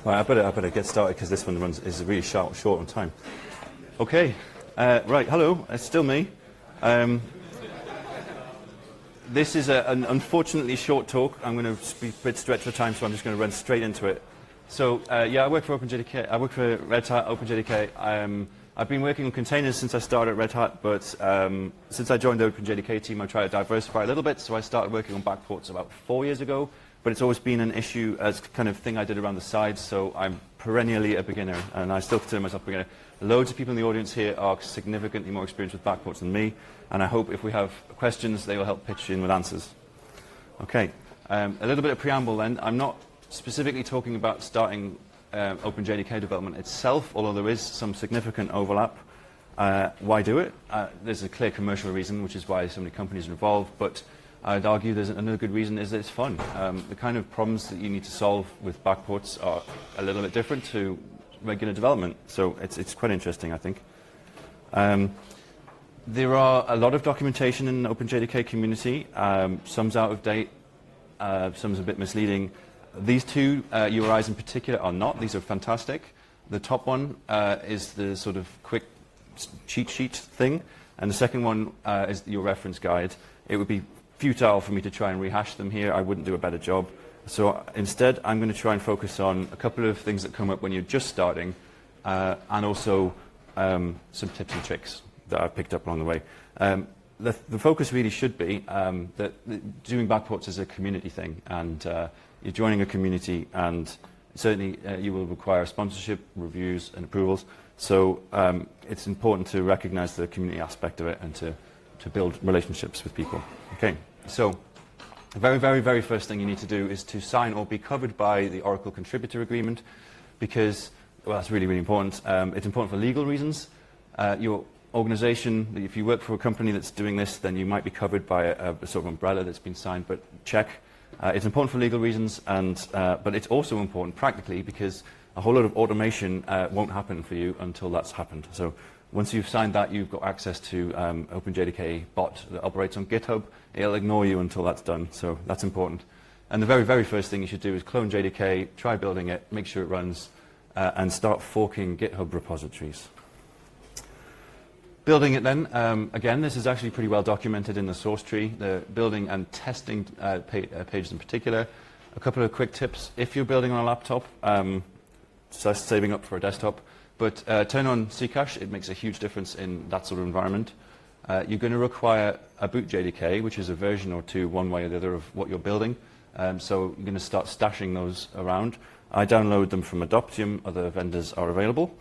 Right, I better get started because this one is really short on time. Okay, right, hello, it's still me. This is an unfortunately short talk. I'm going to be a bit stretched for time, so I'm just going to run straight into it. So, yeah, I work for OpenJDK. I work for Red Hat, OpenJDK. I've been working on containers since I started at Red Hat, but since I joined the OpenJDK team, I tried to diversify a little bit, so I started working on backports about 4 years ago. But it's always been an issue as kind of thing I did around the sides, so I'm perennially a beginner, and I still consider myself a beginner. Loads of people in the audience here are significantly more experienced with backports than me, and I hope if we have questions, they will help pitch in with answers. Okay, a little bit of preamble then. I'm not specifically talking about starting OpenJDK development itself, although there is some significant overlap. Why do it? There's a clear commercial reason, which is why so many companies are involved, but I'd argue there's another good reason is that it's fun. The kind of problems that you need to solve with backports are a little bit different to regular development, so it's quite interesting, I think. There are a lot of documentation in the OpenJDK community. Some's out of date, some's a bit misleading. These two URIs in particular are not. These are fantastic. The top one is the sort of quick cheat sheet thing, and the second one is your reference guide. It would be futile for me to try and rehash them here. I wouldn't do a better job. So instead, I'm going to try and focus on a couple of things that come up when you're just starting, and also some tips and tricks that I've picked up along the way. The focus really should be that doing backports is a community thing, and you're joining a community, and certainly you will require sponsorship, reviews, and approvals. So it's important to recognize the community aspect of it and to build relationships with people. Okay, so the very, very, very first thing you need to do is to sign or be covered by the Oracle Contributor Agreement, because, well, that's really, really important. It's important for legal reasons. Your organization, if you work for a company that's doing this, then you might be covered by a sort of umbrella that's been signed, but check. It's important for legal reasons, and but it's also important practically because a whole lot of automation won't happen for you until that's happened. So once you've signed that, you've got access to OpenJDK bot that operates on GitHub. It'll ignore you until that's done, so that's important. And the very, very first thing you should do is clone JDK, try building it, make sure it runs, and start forking GitHub repositories. Building it then, again, this is actually pretty well documented in the source tree, the building and testing pages in particular. A couple of quick tips. If you're building on a laptop, so saving up for a desktop, but turn on Ccache. It makes a huge difference in that sort of environment. You're going to require a boot JDK, which is a version or two, one way or the other, of what you're building. So you're going to start stashing those around. I download them from Adoptium. Other vendors are available.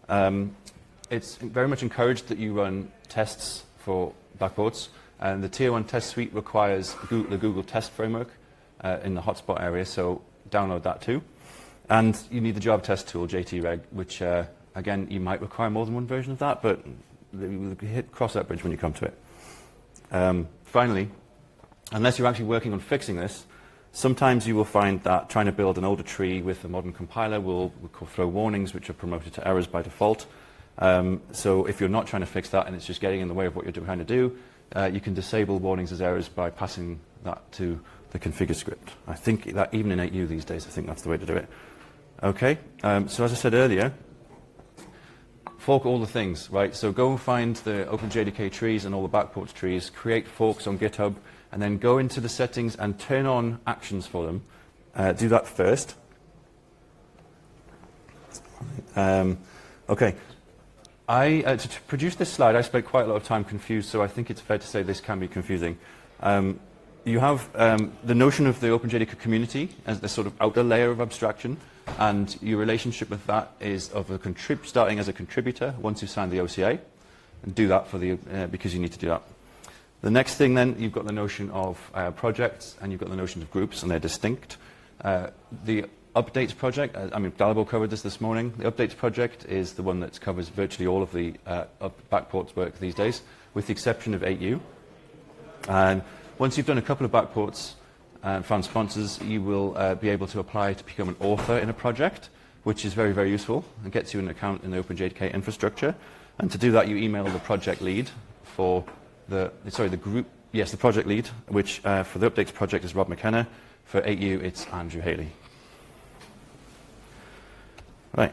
It's very much encouraged that you run tests for backports. And the Tier 1 test suite requires the Google test framework in the hotspot area, so download that too. And you need the Java test tool, JTReg, which, again, you might require more than one version of that, but we'll cross that bridge when you come to it. Finally, unless you're actually working on fixing this, sometimes you will find that trying to build an older tree with a modern compiler will throw warnings which are promoted to errors by default. So if you're not trying to fix that and it's just getting in the way of what you're trying to do, you can disable warnings as errors by passing that to the configure script. I think that even in 8U these days, I think that's the way to do it. Okay, so as I said earlier, fork all the things, right? So go and find the OpenJDK trees and all the backports trees, create forks on GitHub, and then go into the settings and turn on actions for them. Do that first. Okay. To produce this slide, I spent quite a lot of time confused, so I think it's fair to say this can be confusing. You have the notion of the OpenJDK community as the sort of outer layer of abstraction, and your relationship with that is of starting as a contributor once you sign the OCA, and do that for because you need to do that. The next thing then, you've got the notion of projects, and you've got the notion of groups, and they're distinct. The updates project, Dalibor covered this morning. The updates project is the one that covers virtually all of the backports work these days, with the exception of 8U. And once you've done a couple of backports and found sponsors, you will be able to apply to become an author in a project, which is very, very useful and gets you an account in the OpenJDK infrastructure. And to do that, you email the project lead for the project lead, which for the updates project is Rob McKenna. For 8U, it's Andrew Haley. Right.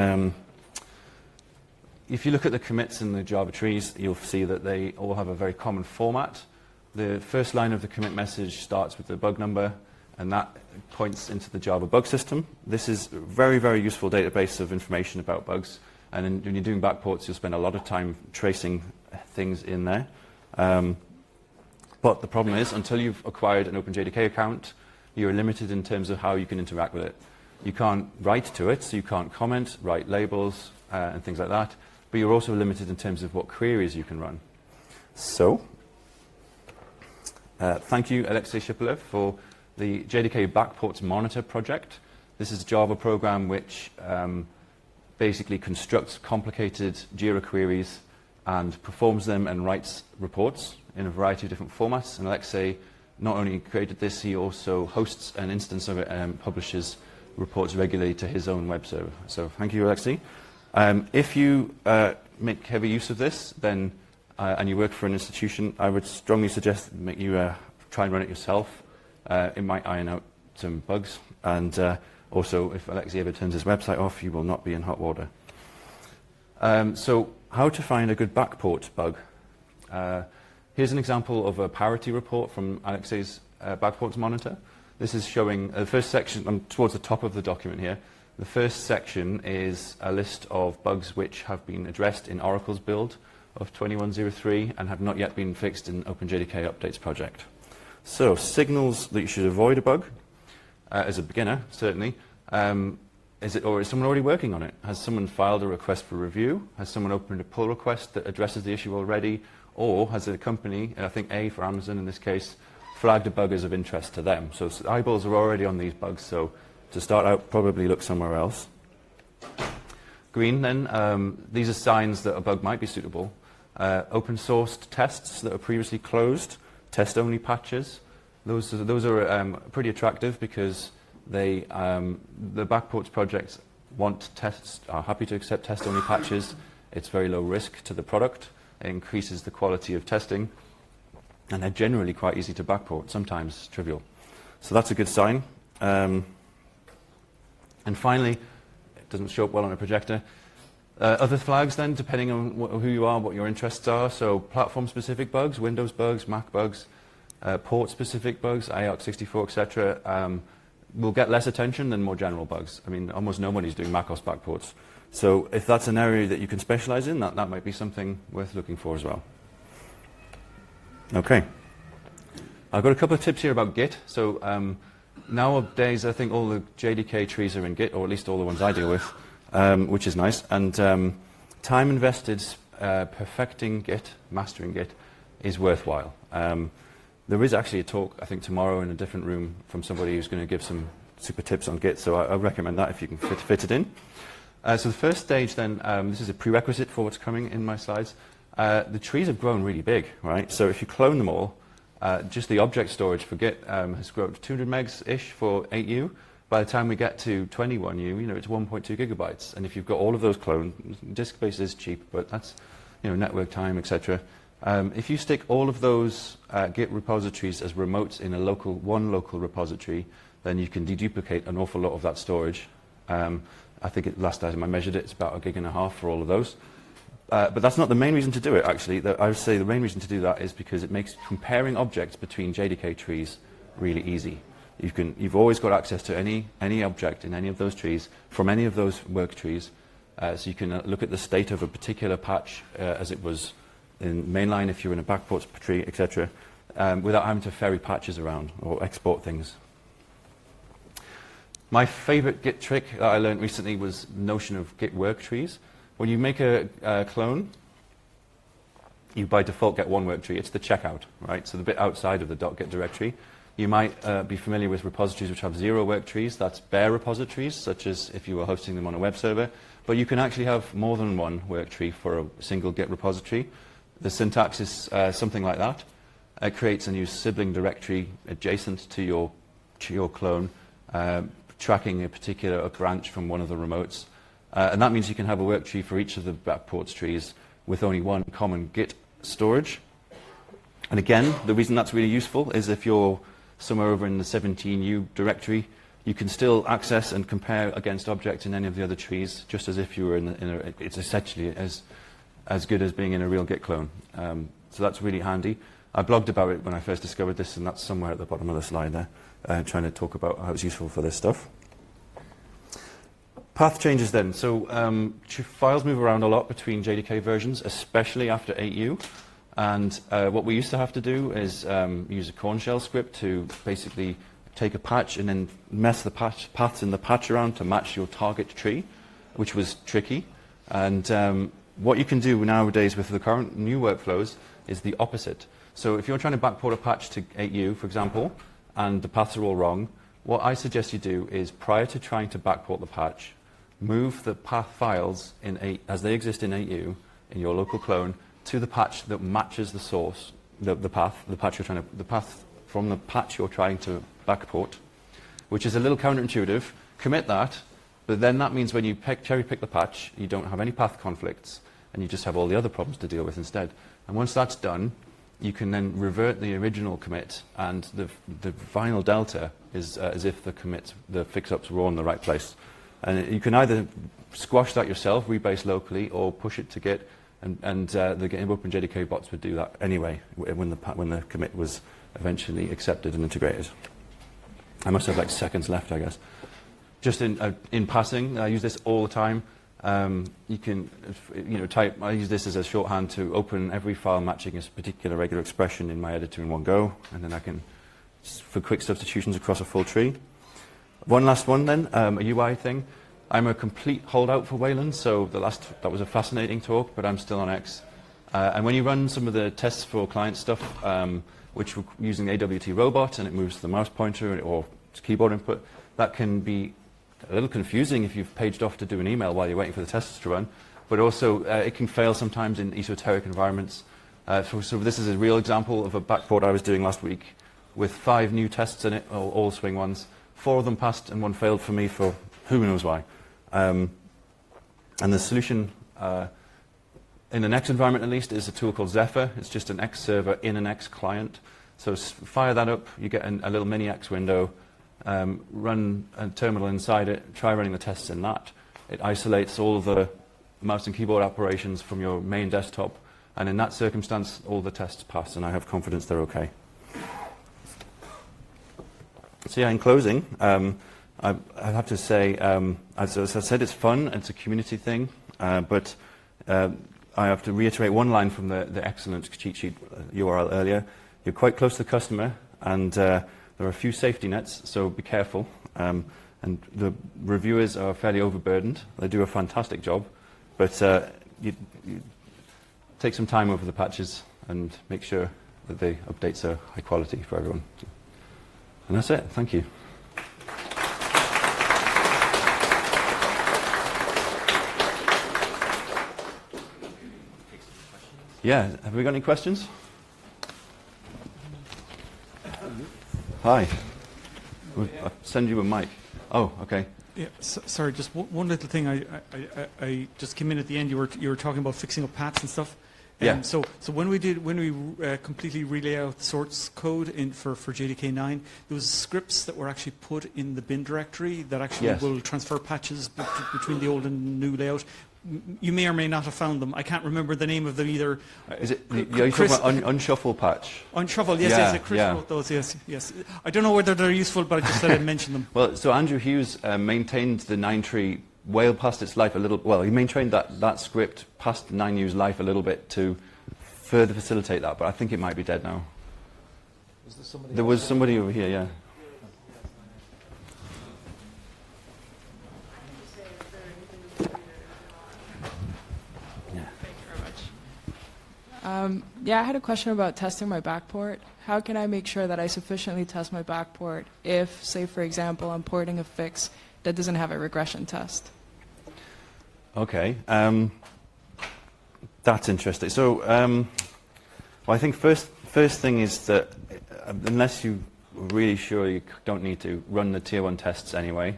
If you look at the commits in the Java trees, you'll see that they all have a very common format. The first line of the commit message starts with the bug number, and that points into the Java bug system. This is a very, very useful database of information about bugs. And when you're doing backports, you'll spend a lot of time tracing things in there. But the problem is, until you've acquired an OpenJDK account, you're limited in terms of how you can interact with it. You can't write to it, so you can't comment, write labels, and things like that. But you're also limited in terms of what queries you can run. So, thank you, Alexei Shipolev, for the JDK Backports Monitor project. This is a Java program which basically constructs complicated Jira queries and performs them and writes reports in a variety of different formats. And Alexei not only created this, he also hosts an instance of it and publishes reports regularly to his own web server. So thank you, Alexei. If you make heavy use of this, then and you work for an institution, I would strongly suggest that you try and run it yourself. It might iron out some bugs, and also if Alexei ever turns his website off, you will not be in hot water. So how to find a good backport bug. Here's an example of a parity report from Alexei's backports monitor. This is showing the first section. I'm towards the top of the document here. The first section is a list of bugs which have been addressed in Oracle's build of 2103 and have not yet been fixed in OpenJDK Updates project. So, signals that you should avoid a bug, as a beginner, certainly. Is someone already working on it? Has someone filed a request for review? Has someone opened a pull request that addresses the issue already? Or has a company, I think A for Amazon in this case, flagged a bug as of interest to them? So eyeballs are already on these bugs, so to start out, probably look somewhere else. Green then, these are signs that a bug might be suitable. Open sourced tests that are previously closed, test-only patches. Those are pretty attractive because the Backports projects want tests, are happy to accept test-only patches. It's very low risk to the product. It increases the quality of testing. And they're generally quite easy to backport, sometimes trivial. So that's a good sign. And finally, it doesn't show up well on a projector. Other flags then, depending on who you are, what your interests are. So platform-specific bugs, Windows bugs, Mac bugs, port-specific bugs, IARC64, etc. Will get less attention than more general bugs. I mean, almost nobody's doing macOS backports. So if that's an area that you can specialize in, that might be something worth looking for as well. Okay. I've got a couple of tips here about Git. So nowadays, I think all the JDK trees are in Git, or at least all the ones I deal with, which is nice. And time invested perfecting Git, mastering Git, is worthwhile. There is actually a talk, I think, tomorrow in a different room from somebody who's going to give some super tips on Git, so I recommend that if you can fit it in. So the first stage then, this is a prerequisite for what's coming in my slides. The trees have grown really big, right? So if you clone them all, just the object storage for Git has grown to 200 megs-ish for 8U. By the time we get to 21U, it's 1.2 gigabytes. And if you've got all of those cloned, disk space is cheap, but that's network time, etc. If you stick all of those Git repositories as remotes in one local repository, then you can deduplicate an awful lot of that storage. I think last time I measured it, it's about 1.5 gigs for all of those. But that's not the main reason to do it, actually. I would say the main reason to do that is because it makes comparing objects between JDK trees really easy. You've always got access to any object in any of those trees from any of those work trees. So you can look at the state of a particular patch as it was in mainline if you're in a backports tree, etc., without having to ferry patches around or export things. My favorite Git trick that I learned recently was the notion of Git work trees. When you make a clone, you by default get one work tree. It's the checkout, right? So the bit outside of the .git directory. You might be familiar with repositories which have 0 work trees. That's bare repositories, such as if you were hosting them on a web server. But you can actually have more than one work tree for a single Git repository. The syntax is something like that. It creates a new sibling directory adjacent to your clone, tracking a particular branch from one of the remotes. And that means you can have a work tree for each of the backports trees with only one common Git storage. And again, the reason that's really useful is if you're somewhere over in the 17U directory, you can still access and compare against objects in any of the other trees, just as if you were it's essentially as good as being in a real Git clone. So that's really handy. I blogged about it when I first discovered this, and that's somewhere at the bottom of the slide there, trying to talk about how it's useful for this stuff. Path changes then. So files move around a lot between JDK versions, especially after 8U. And what we used to have to do is use a Corn shell script to basically take a patch and then mess the paths in the patch around to match your target tree, which was tricky. And what you can do nowadays with the current new workflows is the opposite. So if you're trying to backport a patch to 8U, for example, and the paths are all wrong, what I suggest you do is, prior to trying to backport the patch, move the path files as they exist in 8U in your local clone to the patch that matches the source, the path from the patch you're trying to backport, which is a little counterintuitive. Commit that, but then that means when you cherry pick the patch, you don't have any path conflicts, and you just have all the other problems to deal with instead. And once that's done, you can then revert the original commit, and the final delta is as if the fix-ups were all in the right place. And you can either squash that yourself, rebase locally, or push it to Git, and the OpenJDK bots would do that anyway when the commit was eventually accepted and integrated. I must have like seconds left, I guess. Just in passing, I use this all the time. You can type. I use this as a shorthand to open every file matching a particular regular expression in my editor in one go, and then I can, for quick substitutions across a full tree. One last one then, a UI thing. I'm a complete holdout for Wayland, so that was a fascinating talk, but I'm still on X. And when you run some of the tests for client stuff, which we're using AWT robot, and it moves the mouse pointer or keyboard input, that can be a little confusing if you've paged off to do an email while you're waiting for the tests to run, but also it can fail sometimes in esoteric environments. So this is a real example of a backport I was doing last week with 5 new tests in it, all swing ones. 4 of them passed and 1 failed for me for who knows why. And the solution, in an X environment at least, is a tool called Zephyr. It's just an X server in an X client. So fire that up, you get a little mini X window, run a terminal inside it, try running the tests in that. It isolates all the mouse and keyboard operations from your main desktop, and in that circumstance, all the tests pass, and I have confidence they're okay. So yeah, in closing, I have to say, as I said, it's fun, it's a community thing, but I have to reiterate one line from the excellent cheat sheet URL earlier. You're quite close to the customer, and there are a few safety nets, so be careful. And the reviewers are fairly overburdened. They do a fantastic job, but you take some time over the patches and make sure that the updates are high quality for everyone. And that's it. Thank you. Yeah, have we got any questions? Hi. I'll send you a mic. Oh, okay. Yeah, sorry, just one little thing. I just came in at the end. You were talking about fixing up paths and stuff. Yeah. So when we completely relay out source code for JDK 9, there was scripts that were actually put in the bin directory that actually will transfer patches between the old and new layout. You may or may not have found them. I can't remember the name of them either. Is it unshuffle patch? Unshuffle, yes, Chris wrote those, yes. I don't know whether they're useful, but I just said I'd mention them. Well, so Andrew Hughes maintained the 9 tree well past its life a little. Well, he maintained that script past 9U's life a little bit to further facilitate that, but I think it might be dead now. There was somebody over here, yeah. Yeah, I had a question about testing my backport. How can I make sure that I sufficiently test my backport if, say, for example, I'm porting a fix that doesn't have a regression test? Okay, that's interesting. So, well, I think first thing is that unless you're really sure, you don't need to run the tier 1 tests anyway.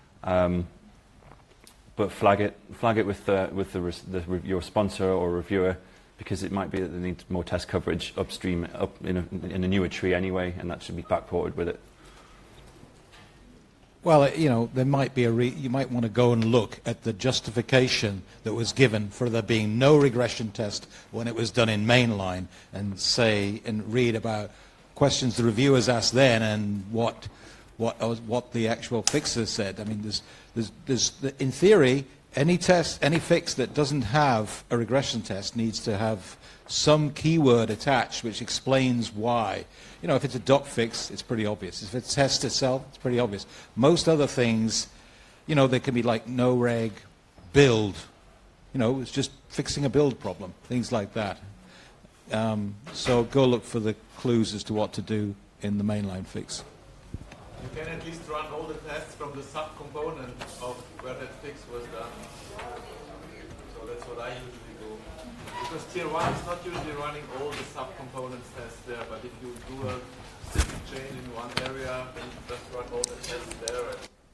But flag it with your sponsor or reviewer, because it might be that they need more test coverage upstream, up in a newer tree anyway, and that should be backported with it. Well, you know, there might be you might want to go and look at the justification that was given for there being no regression test when it was done in mainline, and say and read about questions the reviewers asked then and what the actual fixers said. I mean, there's in theory, any fix that doesn't have a regression test needs to have some keyword attached which explains why. You know, if it's a dot fix, it's pretty obvious. If it's test itself, it's pretty obvious. Most other things, you know, they can be like no reg, build. You know, it's just fixing a build problem, things like that. So go look for the clues as to what to do in the mainline fix. You can at least run all the tests from the subcomponent of where that fix was done. So that's what I usually do. Because tier 1 is not usually running all the subcomponents tests there, but if you do a specific change in one area, then you just run all the tests there.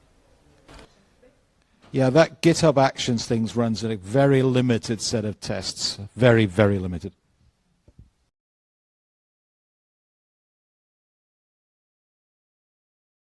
Yeah, that GitHub Actions thing runs a very limited set of tests. Very, very limited.